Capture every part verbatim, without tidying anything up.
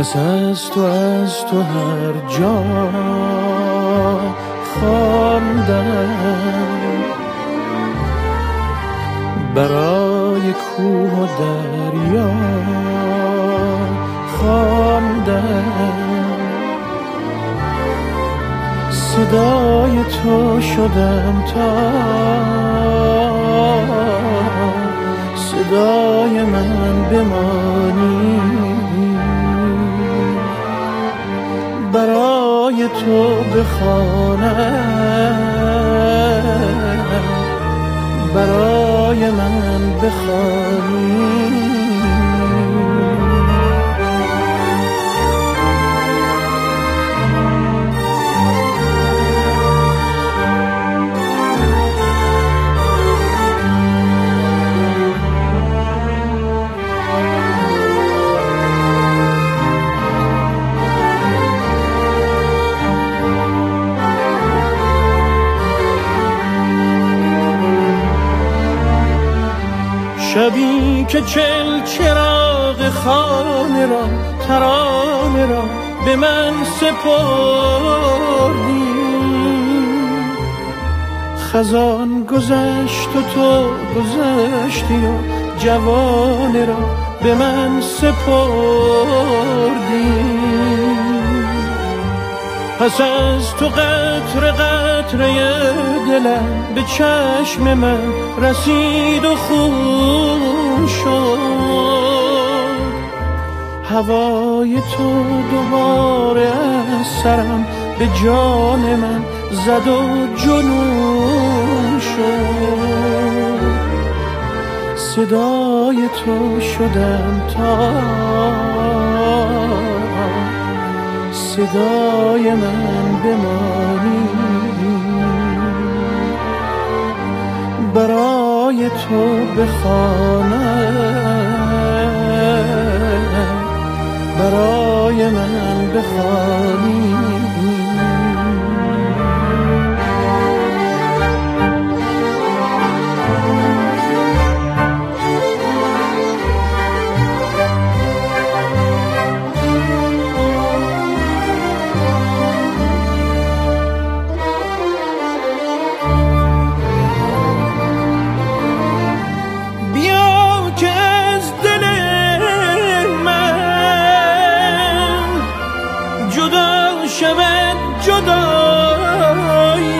پس از تو از تو هر جا خواندم، برای کوه و دریا خواندم، صدای تو شدم تا صدای من بمانی، برای تو بخوانم، برای من بخوانی. شبی که چل چراغ خانه را ترانه را به من سپردی، خزان گذشت و تو گذشتی و جوانه را به من سپردی. پس از تو قطره قطره دلم به چشم من رسید و خون شد، هوای تو دوباره از سرم به جان من زد و جنون شد، صدای تو شدم تا صدای من بمانی، برای تو بخوانم، برای من بخوانی. شود جدایی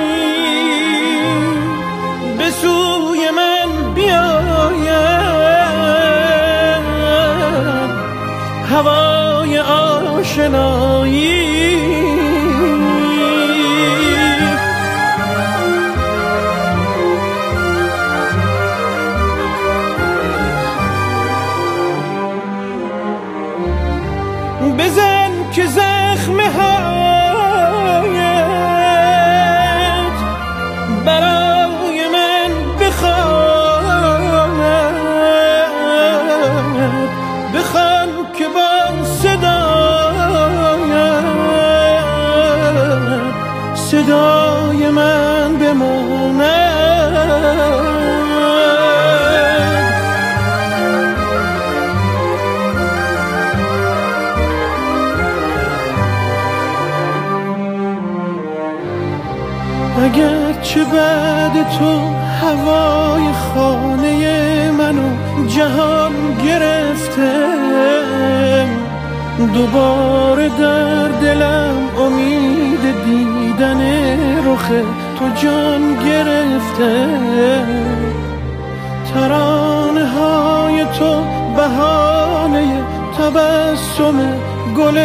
به سوی من بیاید هوای آشنایی، بزن که زخم هایت برای من بخواند، بخوان که با صدایت صدای من بماند. اگرچه بعد تو هوای خانه منو جهان گرفته، دوباره در دلم امید دیدن رخ تو جان گرفته، ترانه های تو بهانه تبسم گل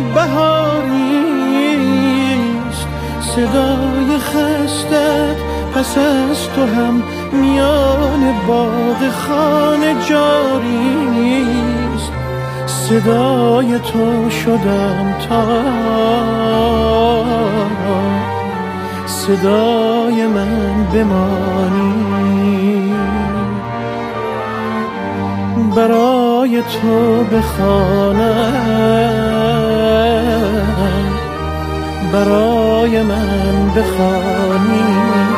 بهاریست، صدای خستت پس از تو هم میان باغ خانه جاریست، صدای تو شدم تا صدای من بمانی، برای تو بخوانم، برای من بخوانی.